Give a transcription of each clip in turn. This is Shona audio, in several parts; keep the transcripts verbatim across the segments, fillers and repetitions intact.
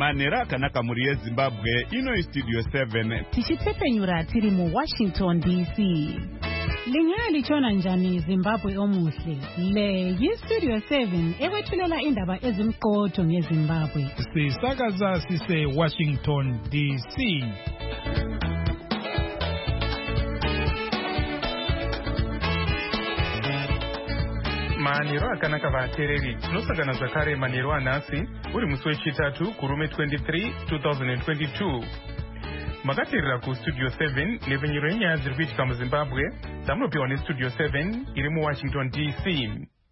Manera Kanaka Murie Zimbabwe, ino Studio seven. Tichitepenyura tiri mu Washington D C. Lingali chona njani Zimbabwe omuhle. Le yi Studio seven ewethulela indaba ezimqotho ngeZimbabwe. Sisakaza sise Washington D C. Maniro akanaka vatereri. Tinosangana zvakare maniro anhasi uri musi wechitatu kurume twenty-three twenty twenty-two. Makateerera ku Studio seven nevenyero yenyaya dziri kuitika muZimbabwe dzamunopiwa neStudio seven iri muWashington D C.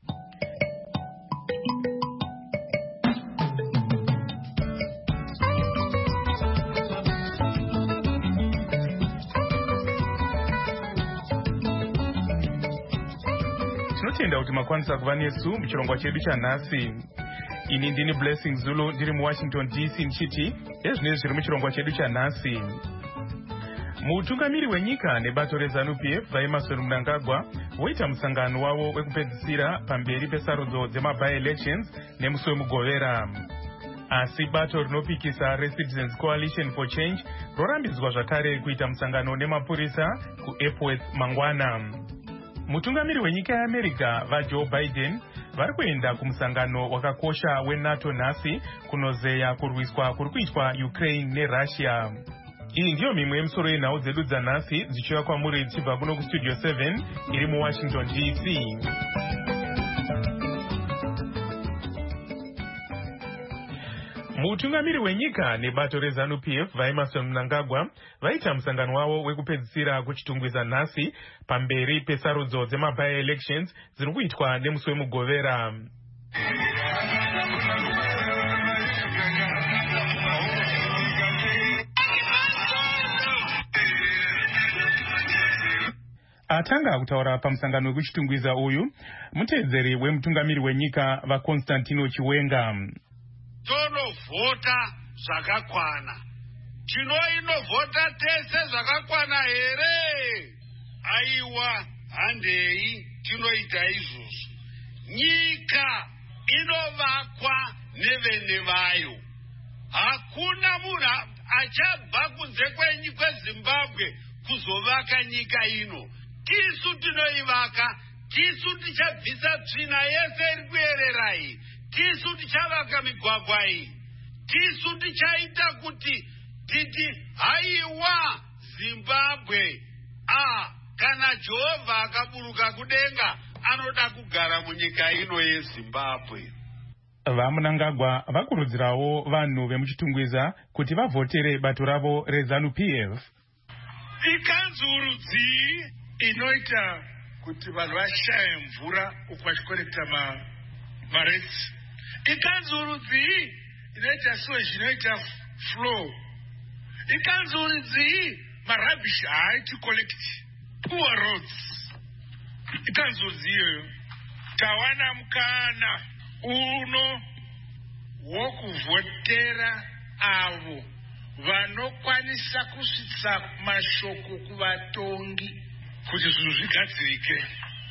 Tinotenda kuti makwanisa kuva nesu muchirongwa chedu chanhasi. Ini ndini Blessing Zulu ndiri muWashington D C nchiti ezvinezvi zviri muchirongwa chedu chanhasi. Mutungamiri wenyika nebato reZANU P F vaEmmerson Mnangagwa voita musangano wavo wekupedzisira pamberi pesarudzo dzema-by-elections nemusi wemugovera. Asi bato rinopikisa reCitizens Coalition for Change rorambidzwa zvakare kuita musangano nemapurisa kuEpworth mangwana. Mutungamiri wenyika yeAmerica vaJoe Biden vari kuenda kumusangano wakakosha weNATO nhasi kunozeya kurwiswa kuri kuitwa Ukraine neRussia. Iyi ndiyo mimwe yemisoro yenhau dzedu dzanhasi dzichiuya kwamuri dzichibva kuno kuStudio seven iri muWashington D C. Mutungamiri wenyika nebato reZANU P F vaEmmerson Mnangagwa vaita musangano wavo wekupedzisira kuchitungwiza nhasi pamberi pesarudzo dzema-by-elections dziri kuitwa nemusi wemugovera. Atanga kutaura pamusangano wekuchitungwiza uyu muteedzeri wemutungamiri wenyika vaConstantino Chiwenga. Tonovhota zvakakwana. Tinoinovhota tese zvakakwana here? Aiwa, handei tinoita izvozvo. Nyika inovakwa nevene vayo. Hakuna munhu achabva kunze kweZimbabwe kuzovaka nyika ino. Tisu tinoivaka, tisu tichabvisa tsvina yese iri kuyerera iyi. Tisu tichavaka migwagwa iyi. Tisu tichaita kuti titi haiwa Zimbabwe. Ah, kana Jehovha akaburuka kudenga anoda kugara munyika ino yeZimbabwe. VaMnangagwa vakurudzirawo vanhu vemuchitungwiza kuti vavhotere bato ravo reZANU P F. Ikanzurudzi inoita kuti vanhu vashaye mvura ukwachikorekta ma maretsi. Ikanzurudzi inoita siwe zvinoita flow. Ikanzurudzi marubbish haiti collect poor roads. Ikanzurudzi iyoyo tawana mukana uno wokuvhotera avo vanokwanisa kusvitsa mashoko kuvatongi kuti zvinhu zvigadzirike.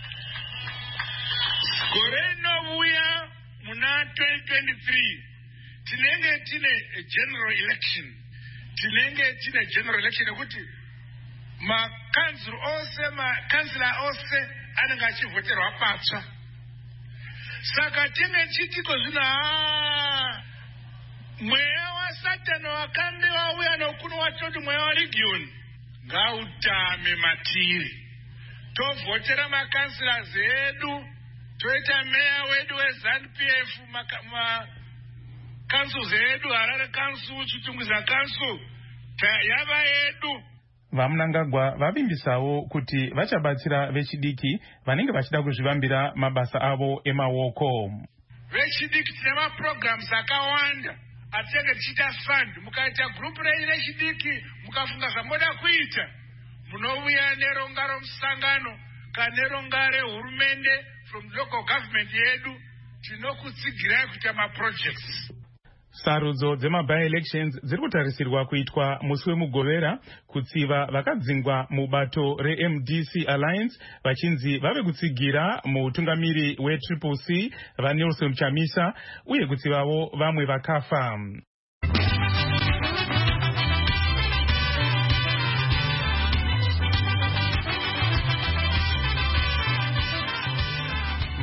Gore rinouya muna twenty twenty-three tinenge tine general election. Tinenge tine general election yekuti makanzuru ose makansila ose anenge achivhoterwa patsva. Saka tinenge chitiko zvino haa mweya waSatani wakambe wauya nokuno watoti mweya waRegion ngautame matiri. Tovhotera makansila zedu, toita meya wedu weZANU P F, makansu zedu, Harare kansu, Chitungwiza kansu, yava yedu. VaMnangagwa vavimbisawo kuti vachabatsira vechidiki vanenge vachida kuzvivambira mabasa avo emaoko. Vechidiki tine maprograms akawanda atenge tichita fund. Mukaita group renyu rechidiki mukafunga zvamoda kuita munouya neronga romusangano kana neronga rehurumende from local government yedu tinokutsigirai kuita maprojects. Sarudzo dzema-by-elections dziri kutarisirwa kuitwa musi wemugovera kutsiva vakadzingwa mubato reM D C Alliance vachinzi vave kutsigira mutungamiri weTriple C vaNelson Chamisa uye kutsivavo vamwe vakafa.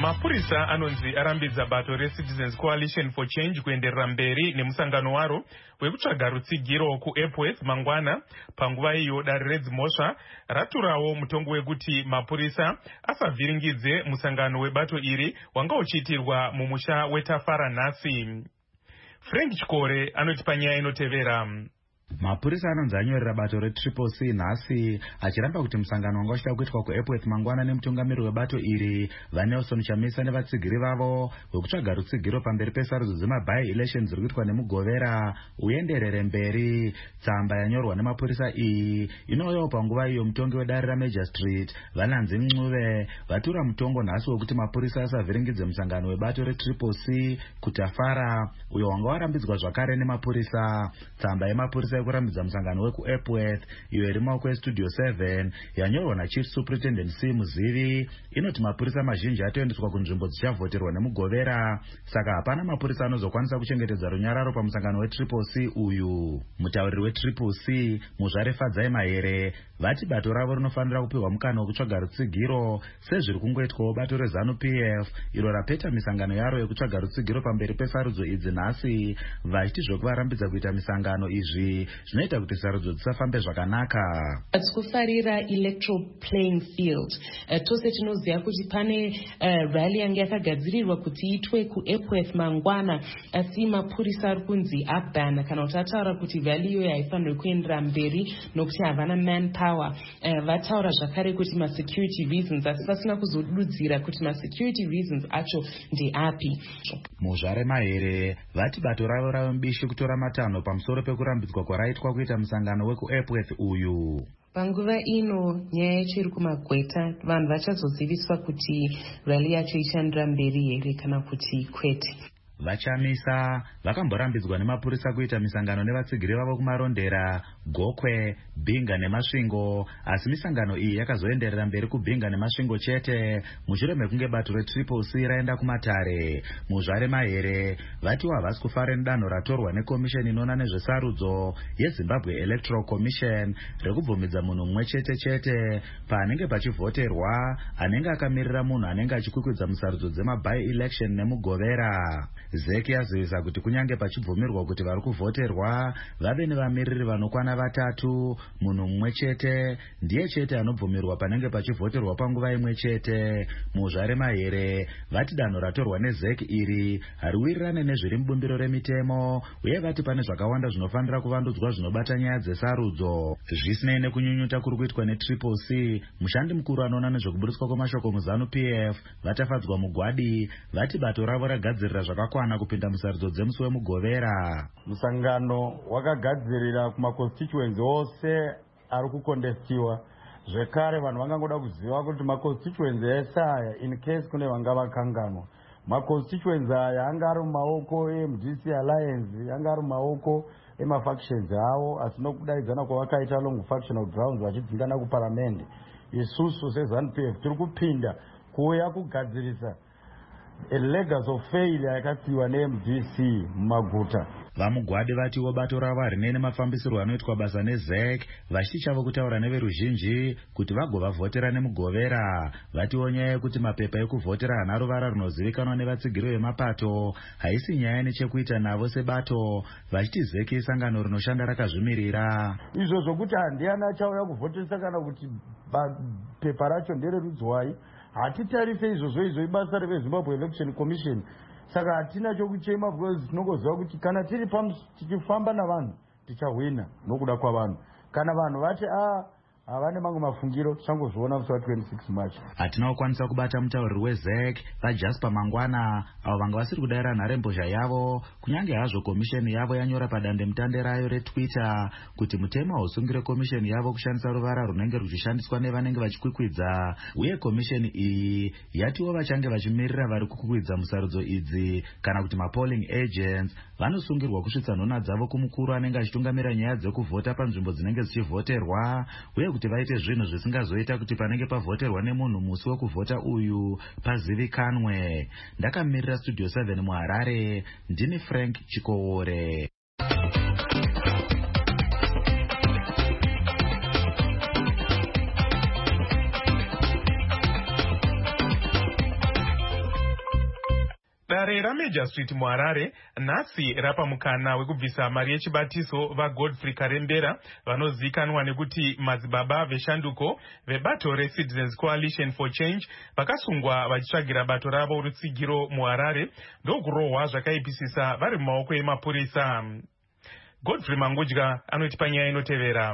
Mapurisa anonzi arambidza bato reCitizens Coalition for Change kuenderera mberi nemusangano waro wekutsvaga rutsigiro kuEpworth mangwana. Panguva iyo dare redzimhosva raturawo mutongo wekuti mapurisa asavhiringidze musangano webato iri wanga uchiitirwa mumusha weTafara nhasi. Frank Chikore anoti panyaya inotevera. Mapurisa anonzi anyorera bato reTriple C nhasi achiramba kuti musangano wanga uchida kuitwa kuEpworth mangwana nemutungamiri webato iri vaNelson Chamisa nevatsigiri vavo wekutsvaga rutsigiro pamberi pesarudzo dzemabai elections ziri kuitwa nemugovera uyenderere mberi. Tsamba yanyorwa nemapurisa iyi inouyawo panguva iyo mutongi wedare raMajor Street vaNanzi Mncube vatura mutongo nhasi wekuti mapurisa asavhiringidze musangano webato reTriple C kuTafara uyo wanga warambidzwa zvakare nemapurisa. Tsamba yemapurisa yekurambidza musangano wekuEpworth iyo iri maoko eStudio seven yanyorwa naChief Superintendent C Muzivi inoti mapurisa mazhinji atoendeswa kunzvimbo dzichavhoterwa nemugovera, saka hapana mapurisa anozokwanisa kuchengetedza runyararo pamusangano weTriple C uyu. Mutauriri weTriple C Muzvare Fadzai Mahere vati bato ravo rinofanira kupiwa mukana wekutsvaga rutsigiro sezviri kungoitwawo bato reZANU-P F iro rapeta misangano yaro yekutsvaga rutsigiro pamberi pesarudzo idzi nhasi, vachiti zvokuvarambidza kuita misangano izvi zvinoita kuti sarudzo dzisafambe zvakanaka. Kufarira electoral playing field. Uh, tose tinoziva kuti pane uh, rally yange yakagadzirirwa kuti itwe kuEpworth mangwana, asi mapurisa ari kunzi abhana kana kuti ataura kuti rally iyo haifanirwi kuendera mberi nokuti havana manpower. Uh, vataura zvakare kuti ma security reasons, asi vasina kuzodudzira kuti ma security reasons acho ndeapi. Muzvare Mahere vati bato ravo rave mubishi kutora matanho pamusoro pekurambidzwa kwaraitwa kuita musangano wekuEpworth uyu. Panguva ino nyaya yacho iri kumagweta, vanhu vachazoziviswa kuti rally yacho ichandira mberi here kana kuti kwete. Vachamisa vakamborambidzwa nemapurisa kuita misangano nevatsigiri vavo kumarondera, Gokwe, Bhinga neMasvingo, asi misangano iyi yakazoenderera mberi kuBhinga neMasvingo chete mushure mekunge bato reTriple C raenda kumatare. Muzvare Mahere vatiwa havasi kufara nedanho ratorwa nekomisheni inoona nezvesarudzo yeZimbabwe Electoral Commission rekubvumidza munhu mumwe chete chete paanenge pachivhoterwa anenge akamirira munhu anenge achikwikwidza musarudzo dzemabai election nemugovera. Zeki yazivisa kuti kunyange pachibvumirwa kuti vari kuvhoterwa vave nevamiriri vanokwana vatatu, munhu mumwe chete ndiye chete anobvumirwa panenge pachivhoterwa panguva imwe chete. Muzvare Mahere vati danho ratorwa nezeki iri hariwirirane nezviri mubumbiro remitemo uye vati pane zvakawanda zvinofanira kuvandudzwa zvinobata nyaya dzesarudzo. Zvisinei nekunyunyuta kuri kuitwa neTriple C, mushandi mukuru anoona nezvekuburitswa kwemashoko muZANU-P F vatafadzwa mugwadi vati bato ravo ragadzirira zvakakwana kupinda musarudzo dzemusi wemugovera. Musangano wakagadzirira kumaconstituency ose ari kukondestiwa. Zvekare vanhu vangangoda kuziva kuti maconstituency ese aya in case kune vanga vakanganwa, maconstituency aya anga ari mumaoko eMD C Alliance, anga ari mumaoko emafactions avo, asi nokudaidzana kwavakaita along factional grounds vachidzingana kuparamende, isusu seZANU-P F tiri kupinda kuuya kugadzirisa a legacy of failure yakasiiwa neMD C mumaguta. Vamugwadi vatiwo bato ravo harine nemafambisirwo anoitwa basa neZek vachiti chavo kutaura neveruzhinji kuti vagovavhotera nemugovera. Vatiwo nyaya yekuti mapepa ekuvhotera hana ruvara runozivikanwa nevatsigiri vemapato haisi nyaya nechekuita navo sebato, vachiti Zek isangano rinoshanda rakazvimirira. Izvo zvokuti handiani achauya kuvhoteresa kana kuti pepa racho ndererudzwai, hatitarise izvozvo, izvo ibasa reZimbabwe Election Commission. Saka hatina chokuchema because tinongoziva kuti kana tiri tichifamba navanhu tichahwina nokuda kwavanhu. Kana vanhu vati a havane mamwe mafungiro tichangozviona musi wa26 March. Hatina kukwanisa kubata mutauriri weZek vaJasper Mangwana avo vanga vasiri kudayira nharembozha yavo, kunyange hazvo komisheni yavo yanyora padande mutande rayo reTwitter kuti mutemo hausungire komisheni yavo kushandisa ruvara runenge ruchishandiswa nevanenge vachikwikwidza, uye komisheni iyi yatiwo vachange vachimirira vari kukwikwidza musarudzo idzi kana kuti mapolling agents vanosungirwa kusvitsa nhona dzavo kumukuru anenge achitungamira nyaya dzekuvhota panzvimbo dzinenge dzichivhoterwa, uye kuti vaite zvinhu zvisingazoita kuti panenge pavhoterwa nemunhu musi wekuvhota uyu pazivikanwe. Ndakamirira Studio seven muHarare, ndini Frank Chikowore. guta raMajor Street muHarare nhasi rapa mukana wekubvisa mari yechibatiso vaGodfrey Karembera vanozivikanwa nekuti madzibaba veshanduko vebato reCitizens Coalition for Change vakasungwa vachitsvagira bato ravo rutsigiro muHarare ndokurohwa zvakaipisisa vari mumaoko emapurisa. Godfrey Mangudya anoti panyaya inotevera.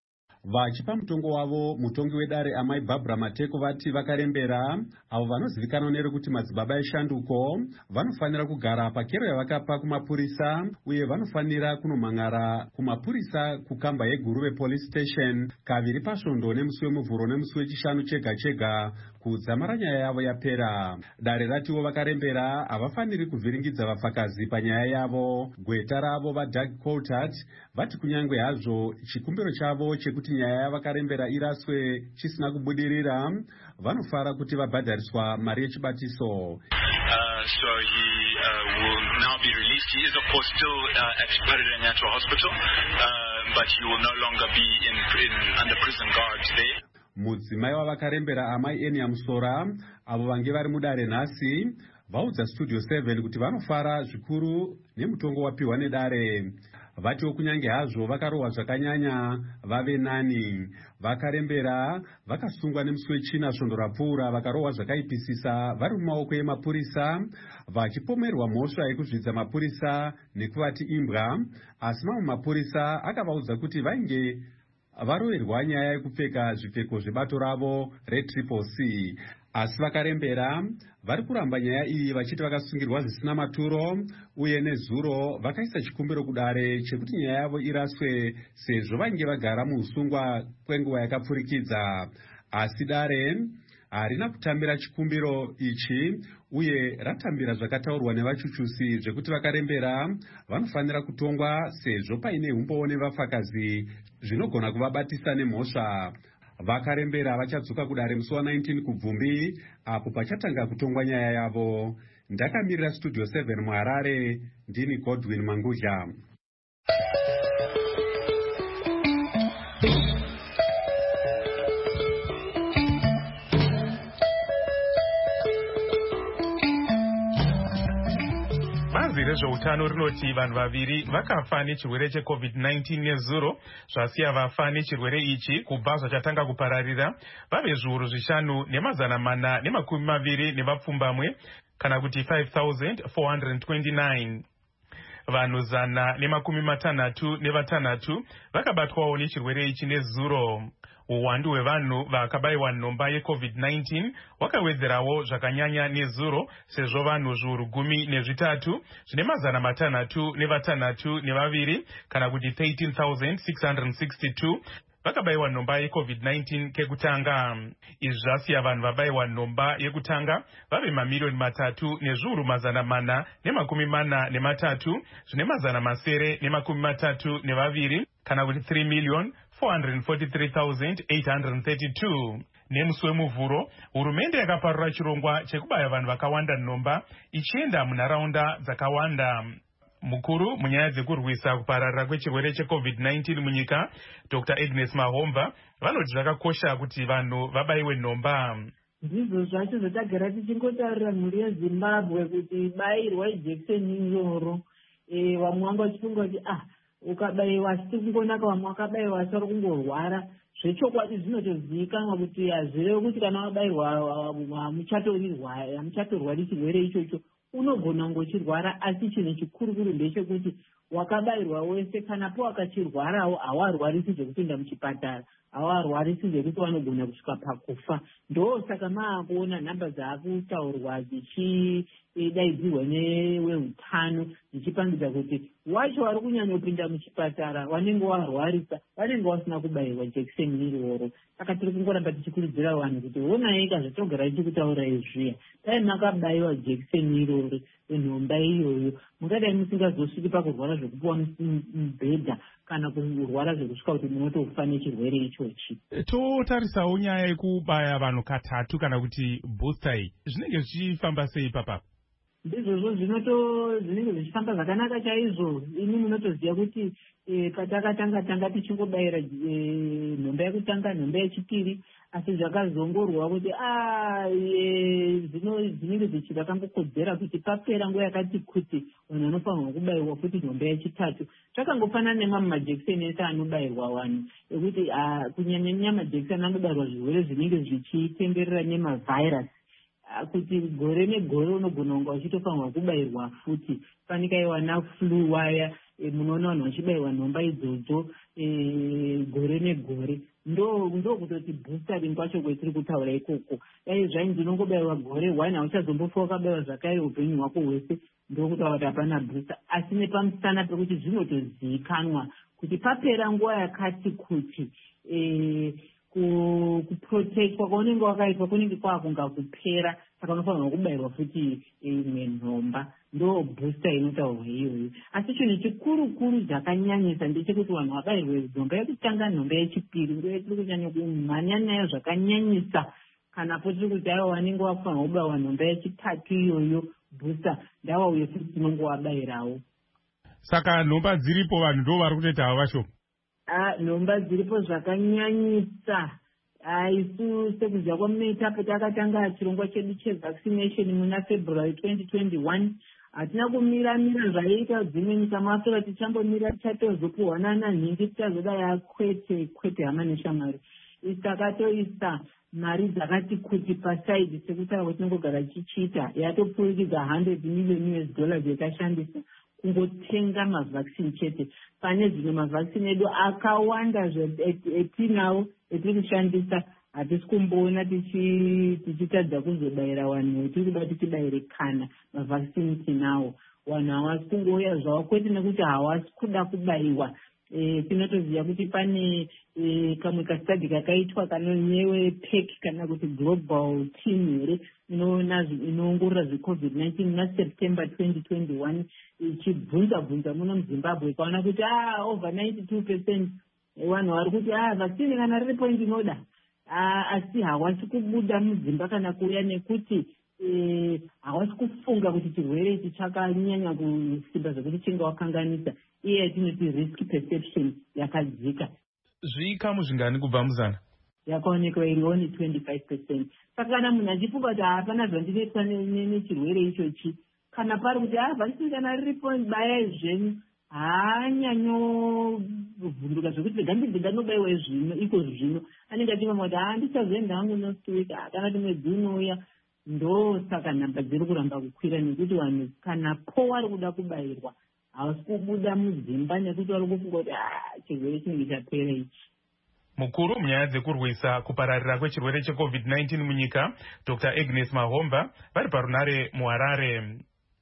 Vachipa mutongo wavo mutongi wedare amai Barbara Mateko vati vakarembera avo vanozivikanwa nerekuti madzibaba eshanduko vanofanira kugara pakero yavakapa kumapurisa uye vanofanira kunomangara kumapurisa kukamba yeGuruve Police Station kaviri pasvondo nemusi wemuvhuro nemusi wechishanu chega chega kudzamara nyaya yavo yapera. Dare ratiwo vakarembera havafaniri kuvhiringidza vapfakazi panyaya yavo. Gweta ravo vaDoug Coulthard vati kunyange hazvo chikumbiro chavo chekuti nyaya yavakarembera iraswe chisina kubudirira vanofara kuti vabhadhariswa mari yechibatiso. Uh, so he uh, will now be released. He is of course still uh, at Paradise Natural Hospital, uh, but he will no longer be in, in under prison guard there. Mudzimai wavakarembera amai Enia Musora avo vange vari mudare nhasi vaudza Studio seven kuti vanofara zvikuru nemutongo wapiwa nedare. Vatiwo kunyange hazvo vakarohwa zvakanyanya vave nani. Vakarembera vakasungwa nemusi wechina svondo rapfuura vakarohwa zvakaipisisa vari mumaoko emapurisa vachipomerwa mhosva yekuzvidza mapurisa nekuvati imbwa, asi mamwe mapurisa akavaudza kuti vainge varoverwa nyaya yekupfeka zvipfeko zvebato ravo reTriple C. Asi vakarembera vari kuramba nyaya iyi vachiti vakasungirwa zvisina maturo uye nezuro vakaisa chikumbiro kudare chekuti nyaya yavo iraswe sezvo vainge vagara muusungwa kwenguva yakapfurikidza. Asi dare harina kutambira chikumbiro ichi uye ratambira zvakataurwa nevachuchusi zvekuti vakarembera vanofanira kutongwa sezvo paine umbowo nevapfakazi zvinogona kuvabatisa nemhosva. Vakarembera vachadzoka kudare musi wa19 kubvumbi apo pachatanga kutongwa nyaya yavo. Ndakamirira Studio seven muHarare, ndini Godwin Mangudya. Bazi rezveutano rinoti vanhu vaviri vakafa nechirwere cheCovid nineteen nezuro zvasiya vafa nechirwere ichi kubva zvachatanga kupararira vave zviuru zvishanu nemazana mana nemakumi maviri nevapfumbamwe kana kuti five thousand four hundred twenty-nine. Vanhu zana nemakumi matanhatu nevatanhatu vakabatwawo nechirwere ichi nezuro. Uwandu hwevanhu vakabayiwa nhomba yeCovid nineteen wakawedzerawo zvakanyanya nezuro sezvo vanhu zviuru gumi nezvitatu zvine mazana matanhatu nevatanhatu nevaviri kana kuti thirteen thousand six hundred sixty-two vakabayiwa nhomba yeCovid nineteen kekutanga. Izvi zvasiya vanhu vabayiwa nhomba yekutanga vave mamiliyoni matatu nezviuru mazana mana nemakumi mana nematatu zvine mazana masere nemakumi matatu nevaviri kana kuti three million four hundred forty-three thousand eight hundred thirty-two. Nemusi wemuvhuro hurumende yakaparura chirongwa chekubaya vanhu vakawanda nhomba ichienda munharaunda dzakawanda. Mukuru munyaya dzekurwisa kupararira kwechirwere cheCovid nineteen munyika Doctor Agnes Mahomba vanoti zvakakosha kuti vanhu vabayiwe nhomba. Ndizvo zvacho zvatagara tichingotarira mhuri yeZimbabwe kuti ibayirwa ijekiseni inyoro. E, vamwe vanga vachifunga kuti ah ukabayiwa siti kungonaka vamwe vakabayiwa asi vari kungorwara. Zvechokwadi zvinotozivikanwa kuti hazvirevo kuti kana wabayirwa hamuchatorwari chirwere ichocho. Unogona ngochirwara asi chinhu chikurukuru ndechekuti wakabayirwa wese kana po akachirwarawo hawarwarisi zvekupinda muchipatara, hawarwarisi zvekuti vanogona kusvika pakufa. Ndo saka maakuona nhamba dzaakutaurwa dzichidaidzirwa neveutano dzichipangidza kuti wacho vari kunyanyopinda muchipatara vanenge warwarisa vanenge vasina kubayirwa jekiseni iroro. Saka tiri kungoramba tichikurudzira vanhu kuti onai kazvatogara tichikutaurai zviya dai makabayiwa jekiseni iroro nhomba iyoyo mungadai musingazosviki pakurwara zvekupuwa mubhedha kana kurwara zvekusvika kuti munotofa nechirwere ichochi. Totarisawo nyaya yekubaya vanhu katatu kana kuti booster iyi zvinenge zvichifamba sei papa? ndizvozvo zvinoto zvinenge zvichifamba zvakanaka chaizvo. Ini munotoziva kuti patakatanga tanga tichingobayira nhomba yekutanga nhomba yechipiri, asi zvakazongorwa kuti zvinenge zvichida kambokodzera kuti papera nguva yakati kuti vanhu vanofanirwa kubayirwa futi nhomba yechitatu. Takangofanana nemamwe majekiseni ese anobayirwa vanhu ekuti kunyanya majekiseni anobayirwa zvirwere zvinenge zvichitenderera nemavhairasi, kuti gore negore unogona kunga uchitofanirwa kubayirwa futi. Fanikaiwa naflu waya munoona vanhu vachibayirwa nhomba idzodzo gore negore. Ndo ndo kutoti boostering kwacho kwetiri kutaura ikoko. Dai zvainzi unongobayirwa gore one hauchazombofa wakabayirwa zvakare upenyu hwako hwese, ndokutaura kuti hapana booster. Asi nepamusana pekuti zvinotozivikanwa kuti papera nguva yakati kuti kuprotekwa kwaunenge wakaitwa kunenge kwakunga kupera, saka unofanirwa kubayirwa futi imwe nhomba. Ndo booster inotaurwa iyoyo. Asi chinhu chikuru kuru zvakanyanyisa ndechekuti vanhu vabayirwe nhomba yekutanga nhomba yechipiri ndo tiri kunyanya kumhanya nayo zvakanyanyisa. Kana potiri kuti aiwa vanenge vakufanirwa kubayirwa nhomba yechitatu iyoyo booster ndavauye futi tinonge wabayirawo. Saka nhomba dziripo vanhu ndo vari kutoita hava vashoma. Ah, nhomba dziripo zvakanyanyisa. Isu sekuziva kwameta patakatanga chirongwa chedu chevaccination muna February twenty twenty-one, hatina kumira-mira zvaiita dzimwe nyika masora tichambomira tichatozopuhwana nanhingi tichazodai kwete kwete hama neshamwari. Takatoisa mari dzakati kuti pasaidi sekutaura kwatinongogara tichiita, yatopfurikidza one hundred million U S dollars yakashandisa kungotenga mavhaccine chete. Pane zvimwe mavhaccine edu akawanda etinawo etiri kushandisa hatisi kumboona tichitadza kuzobayira vanhu, tiri kuda tichibayire kana mavhaccine tinawo. Vanhu havasi kungouya zvavo kwete nekuti havasi kuda kubayiwa. Tinotoziva kuti pane kamwe kastadi kakaitwa kanonyewe P E C kana kuti global team here inoongorora zvecovid nineteen muna September twenty twenty-one ichibvunza bvunza muno muZimbabwe ikaona kuti over ninety-two percent vanhu vari kuti vaccine kana riripo ndinoda, asi havasi kubuda mudzimba kana kuuya nekuti havasi kufunga kuti chirwere ichi chakanyanya kusimba zvekuti chinga wakanganisa. Iye yatinoti risk perception yakadzika. Zvikamu zvingani kubva muzana? Yakaonekwa iriwo ni twenty-five percent. Saka kana munhu achifunga kuti hapana zvandinoitwa nechirwere ichochi, kana pari kuti vaccine kana riripo bayai zvenyu, haanyanyovhunduka zvekuti ndinganobayiwa zvino iko zvino. Anenge achingoma kuti handichazoenda hangu next week, kana kuti mwedzi unouya. Ndo saka nhamba dziri kuramba kukwira nekuti vanhu kana po vari kuda kubayirwa havasi kubuda mudzimba nekuti vari kufunga kuti chirwere chinenge chapera ichi. Mukuru munyaya dzekurwisa kupararira kwechirwere checovid nineteen munyika, Doctor Agnes Mahomba, vari parunare muHarare.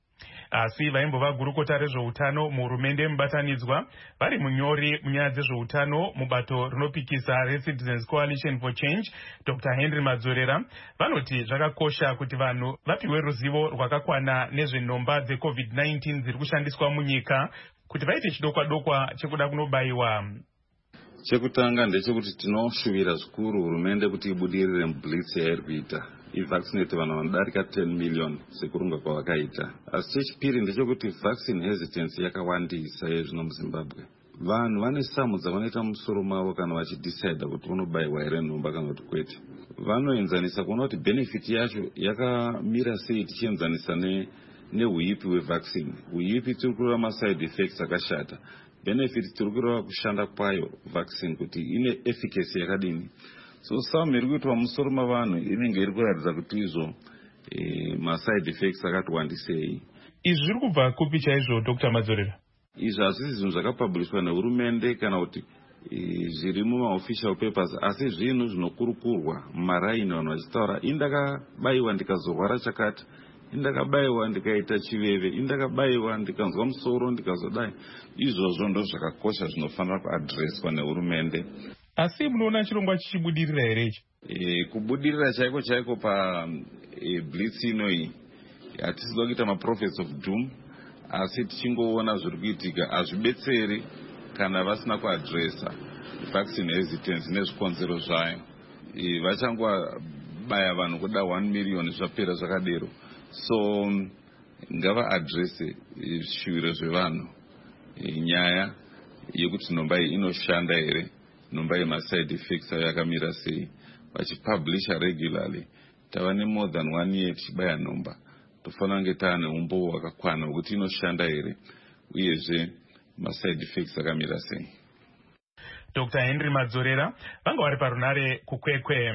Asi vaimbova gurukota rezveutano muhurumende mubatanidzwa, vari munyori munyaya dzezveutano mubato rinopikisa reCitizens Coalition for Change, Doctor Henry Madzorera, vanoti zvakakosha kuti vanhu vapiwe ruzivo rwakakwana nezvenhomba dzecovid nineteen dziri kushandiswa munyika kuti vaite chidokwa-dokwa chekuda kunobayiwa. Chekutanga ndechekuti tinoshuvira zvikuru hurumende kuti ibudirire mublitz yairi kuita ivaccinate vanhu vanodarika ten million sekurunga kwavakaita. Asi chechipiri ndechekuti vaccine hesitance yakawandisa yezvino muZimbabwe. Vanhu vane samu dzavanoita musoro mavo kana vachidecida kuti unobayiwa here nhomba kana kuti kwete. Vanoenzanisa kuona kuti benefit yacho yakamira sei tichienzanisa neuipi hwevaccine. Uipi tiri kureva maside effects akashata. Benefit tiri kureva kushanda kwayo vaccine kuti ine efficacy yakadini. So samu iri kuitwa musoro mavanhu inenge iri kuratidza kuti izvo maside effects akati wandisei. Izvi zviri kubva kupi chaizvo Doctor Madzorera? Izvi hazvisi zvinhu zvakapublishwa nehurumende kana kuti zviri mumaofficial papers, asi zvinhu zvinokurukurwa mumaraini vanhu vachitaura indakabayiwa ndikazorwara chakati, indakabayiwa ndikaita chiveve, indakabayiwa ndikanzwa musoro ndikazodai. Izvozvo ndo zvakakosha zvinofanira kuadreswa nehurumende. Asi munoona chirongwa chichibudirira here ichi? E, kubudirira chaiko chaiko pa e, blitz inoi hatisida kuita maprophets of doom, asi tichingoona zviri kuitika hazvibetseri kana vasina kuadresa vaccine hesitance nezvikonzero zvayo. E, vachangobaya vanhu kuda one million zvapera zvakadero. So ngava adrese zvishuviro zvevanhu, nyaya yekuti nhomba iyi inoshanda here, nhomba iyi maside effects ayo yakamira sei, vachipublisha regularly. Tava ne more than one year tichibaya nhomba, tofanira kunge taane umbowo hwakakwana hwekuti inoshanda here uyezve maside effects akamira sei. Doctor Henry Madzorera vanga vari parunare kukwekwe.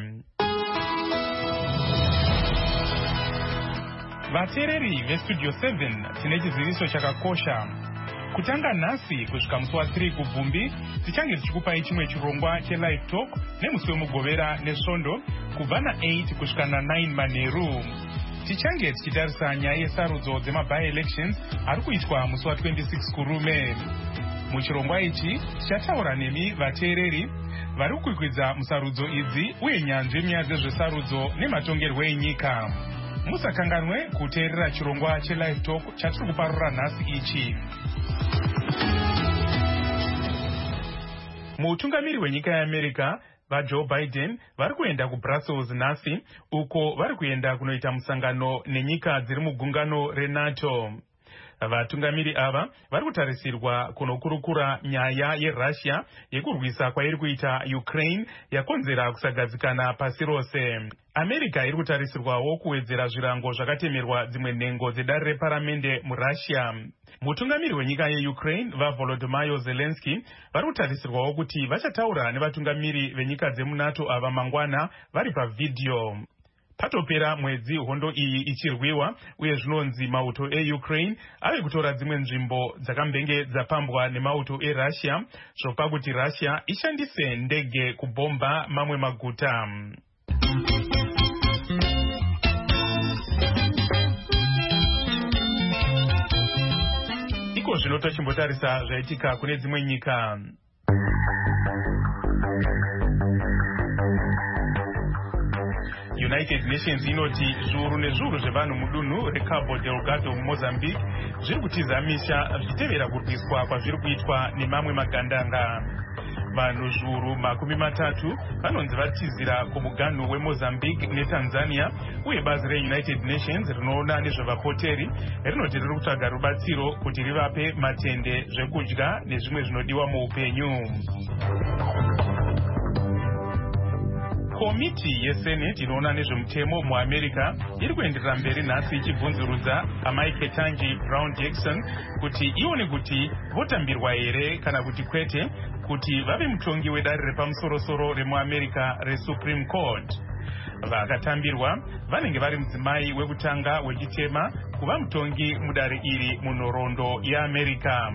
Vateereri vestudio seven tine chiziviso chakakosha. Kutanga nhasi kusvika musi wa3 kubvumbi tichange tichikupai chimwe chirongwa chelive talk nemusi wemugovera nesvondo kubva na8 kusvika na9 manheru. Tichange tichitarisa nyaya yesarudzo dzema-by-elections ari kuitwa musi wa26 kurume. Muchirongwa ichi tichataura nemi vateereri vari kukwikwidza musarudzo idzi uye nyanzvi nyaya dzezvesarudzo nematongerwo enyika. Musakanganwe kuteerera chirongwa chelive talk chatiri kuparura nhasi ichi. Mutungamiri wenyika yeAmerica vaJoe Biden vari kuenda kuBrussels nhasi uko vari kuenda kunoita musangano nenyika dziri mugungano reNATO. Vatungamiri ava vari kutarisirwa kunokurukura nyaya yeRussia yekurwisa kwairi kuita Ukraine yakonzera kusagadzikana pasi rose. America iri kutarisirwawo kuwedzera zvirango zvakatemerwa dzimwe nhengo dzedare reparamende muRussia. Mutungamiri wenyika yeUkraine vaVolodymyr Zelensky vari kutarisirwawo kuti vachataura nevatungamiri venyika dzemuNATO ava mangwana vari pavhidhiyo. Patopera mwedzi hondo iyi ichirwiwa uye zvinonzi mauto eUkraine ave kutora dzimwe nzvimbo dzakambenge dzapambwa nemauto eRussia zvopa kuti Russia ishandise ndege kubomba mamwe maguta. Iko zvino tochimbotarisa zvaitika kune dzimwe nyika. United Nations inoti zviuru nezviuru zvevanhu mudunhu reCabo Delgado muMozambique zviri kutiza misha zvichitevera kurwiswa kwazviri kuitwa nemamwe magandanga. Vanhu zviuru makumi matatu vanonzi vatizira kumuganhu weMozambique neTanzania uye bazi reUnited Nations rinoona nezvevapoteri rinoti riri kutsvaga rubatsiro kuti rivape matende, zvekudya nezvimwe zvinodiwa muupenyu. Komiti yeSenate inoona nezvemutemo muAmerica iri kuenderera mberi nhasi ichibvunzurudza amai Ketanji Brown Jackson kuti ione kuti votambirwa here kana kuti kwete kuti vave mutongi wedare repamusorosoro remuAmerica reSupreme Court. Vakatambirwa vanenge vari mudzimai wekutanga wechitema kuva mutongi mudare iri munhoroondo yeAmerica.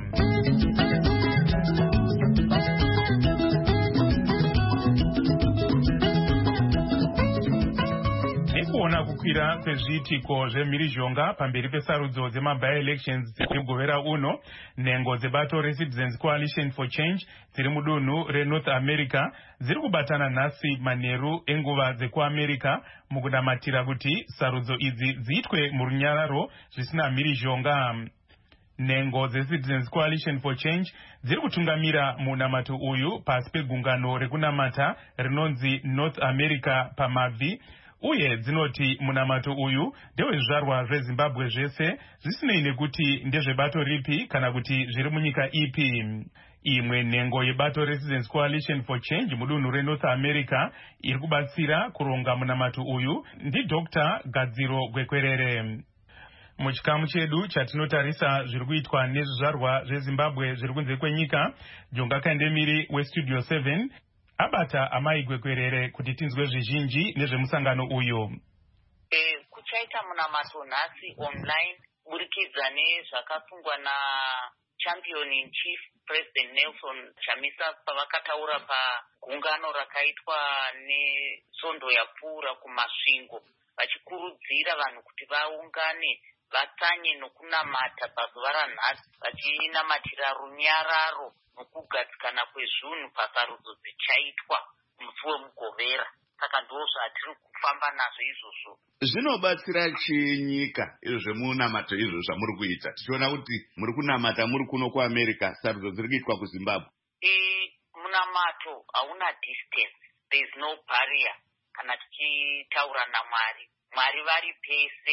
Kuona kukwira kwezviitiko zvemhirizhonga pamberi pesarudzo dzema-by-elections dzekugovera uno, nhengo dzebato reCitizens Coalition for Change dziri mudunhu reNorth America dziri kubatana nhasi manheru enguva dzekuAmerica mukunamatira kuti sarudzo idzi dziitwe murunyararo zvisina mhirizhonga. Nhengo dzeCitizens Coalition for Change dziri kutungamira munamato uyu pasi pegungano rekunamata rinonzi North America pamabvi, uye dzinoti munamato uyu ndewezvizvarwa zveZimbabwe zvese zvisinei nekuti ndezvebato ripi kana kuti zviri munyika ipi. Imwe nhengo yebato reCitizens Coalition for Change mudunhu reNorth America iri kubatsira kuronga munamato uyu ndiDr Gadziro Gwekwerere. Muchikamu chedu chatinotarisa zviri kuitwa nezvizvarwa zveZimbabwe zviri kunze kwenyika, Jonga Kandemiri weStudio seven abata amai Gwekwerere kuti tinzwe zvizhinji nezvemusangano uyu. Eh, kuchaita munamato nhasi online burikidza nezvakasungwa na champion in chief President Nelson Chamisa pavakataura pagungano rakaitwa nesvondo yapfuura kumasvingo vachikurudzira vanhu kuti vaungane vatsanye nokunamata pazuva ranhasi vachinamatira runyararo nokugadzikana kwezvinhu pasarudzo dzichaitwa musi wemugovera. Saka ndo zvatiri kufamba nazvo izvozvo. Zvinobatsira chinyika izvo zvemunamato izvo zvamuri kuita, tichiona kuti muri kunamata muri kuno kuAmerica, sarudzo dziri kuitwa kuZimbabwe? E, munamato hauna distance, there is no barrier. Kana tichitaura naMwari, Mwari vari pese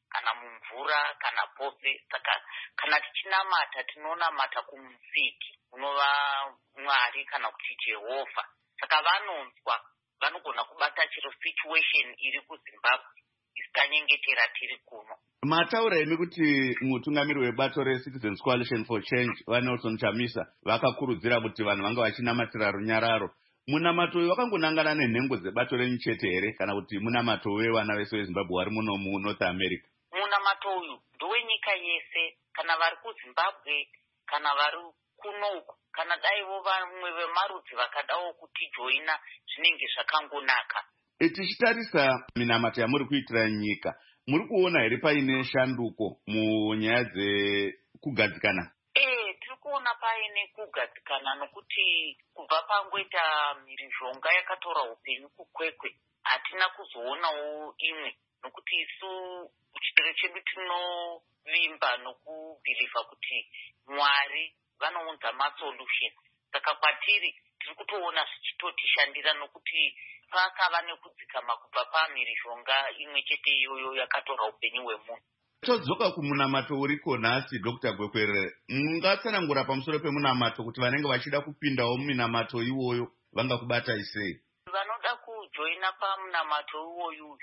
kana mumvura kana pose. Saka kana tichinamata tinonamata kumusiki unova Mwari kana kuti Jehovha. Saka vanonzwa vanogona kubata chiro situation iri kuZimbabwe isitanyengetera tiri kuno. Mataura imi kuti mutungamiri webato reCitizens Coalition for Change vaNelson Chamisa vakakurudzira kuti vanhu vanga vachinamatira runyararo. Munamato uyu wakangonangana nenhengo dzebato renyu chete here kana kuti munamato wevana vese veZimbabwe vari muno muNorth America? Munamato uyu ndowenyika yese, kana vari kuZimbabwe kana vari kunoku, kana daivo vamwe vemarudzi vakadawo kuti joina, zvinenge zvakangonaka. Tichitarisa minamato yamuri kuitira nyika, muri kuona here paine shanduko munyaya dzekugadzikana? Eh, tiri kuona paine kugadzikana nokuti kubva pangoita mhirizhonga yakatora upenyu kukwekwe hatina kuzoonawo imwe, nokuti isu chitero chedu tinovimba nokubhiliva kuti Mwari vanounza masolution. Saka kwatiri tiri kutoona zvichitotishandira nokuti pakava nekudzikama kubva pamhirizhonga imwe chete iyoyo yakatora upenyu hwemunhu. Todzoka kumunamato uriko nhasi Doctor Gwekwerere, mungatsanangura pamusoro pemunamato kuti vanenge vachida kupindawo muminamato iwoyo vangakubatai sei? Vanoda kujoina pamunamato iwoyu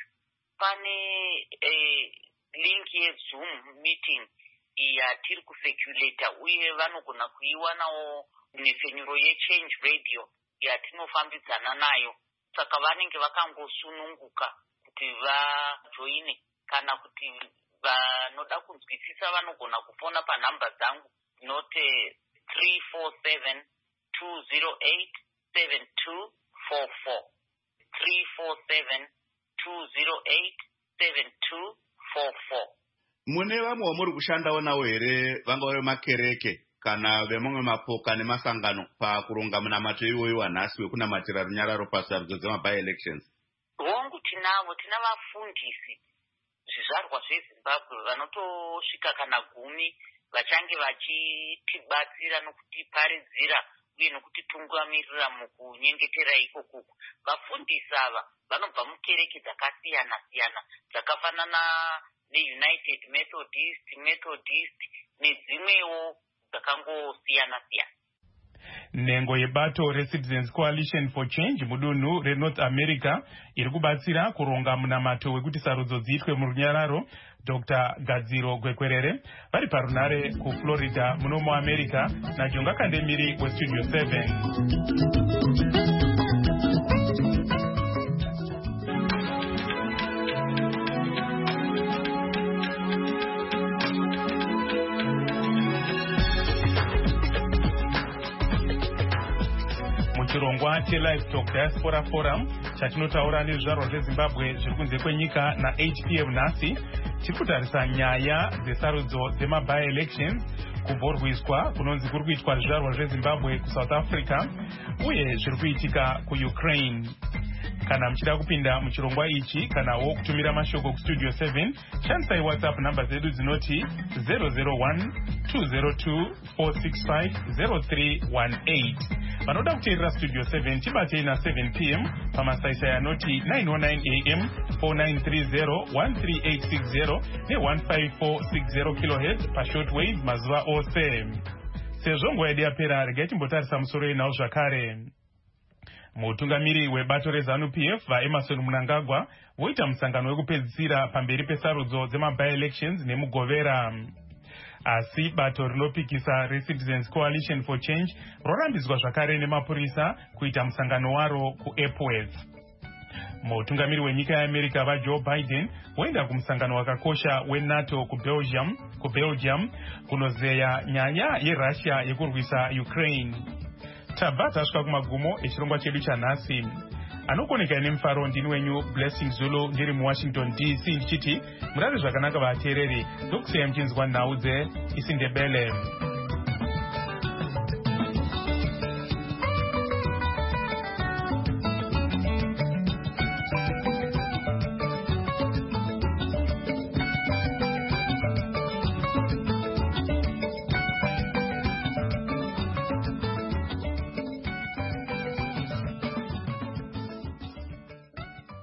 pane eh, link yeZoom meeting yatiri kuseculata, uye vanogona kuiwanawo nefenyuro yeChange Radio yatinofambidzana nayo. Saka vanenge vakangosununguka kuti vajoine, kana kuti vanoda kunzwisisa vanogona kufona panhamba dzangu note three four seven two zero eight seven two four four three four seven two zero eight seven two four four. Mune vamwe vamuri kushandawo navo here, vanga vemakereke kana vemamwe mapoka nemasangano pakuronga munamato iwoyo wanhasi wekunamatira runyararo pasarudzo dzema-by-elections? Hongu tinavo, tina vafundisi zvizvarwa zveZimbabwe vanotosvika kana gumi vachange vachitibatsira nokutiparidzira uye nokutitungamirira mukunyengetera ikokuku. Vafundisi ava vanobva mukereke dzakasiyana siyana dzakafanana neUnited Methodist, Methodist nedzimwewo dzakangosiyana siyana. Nhengo yebato reCitizens Coalition for Change mudunhu reNorth America iri kubatsira kuronga munamato wekuti sarudzo dziitwe murunyararo, Doctor Gadziro Gwekwerere vari parunare kuFlorida muno muAmerica naJonga Kandemiri weStudio seven. Chirongwa cheLivestock Diaspora Forum chatinotaura nezvizvarwa zveZimbabwe zviri kunze kwenyika na-H P M nhasi chiri kutarisa nyaya dzesarudzo dzema-by-elections kubvorwiswa kunonzi kuri kuitwa zvizvarwa zveZimbabwe kuSouth Africa uye zviri kuitika kuUkraine. Kana muchida kupinda muchirongwa ichi kanawo kutumira mashoko kuStudio seven, shandisai WhatsApp namba dzedu dzinoti zero zero one two zero two four six five zero three one eight. Vanoda kuteerera Studio seven tibatei na seven p m pamasaisai anoti nine oh nine a m four nine three zero one three eight six zero ne one five four six zero kilohertz pashortwave mazuva ose. Sezvo nguva yedu yapera, regai timbotarisa musoro inawo zvakare. Mutungamiri webato reZANU-P F vaEmmerson Mnangagwa voita musangano wekupedzisira pamberi pesarudzo dzema-by-elections nemugovera. Asi bato rinopikisa reCitizens Coalition for Change rorambidzwa zvakare nemapurisa kuita musangano waro kuEpworth. Mutungamiri wenyika yeAmerica vaJoe Biden voenda kumusangano wakakosha weNATO kuBelgium, kuBelgium kunozeya nyaya yeRussia yekurwisa Ukraine. Tabva tasvika kumagumo echirongwa chedu chanhasi. Anokoneka nemufaro ndini wenyu Blessing Zulu ndiri muWashington D C ndichiti murare zvakanaka vateereri, ndokusiyai muchinzwa nhau dzeIsindebele.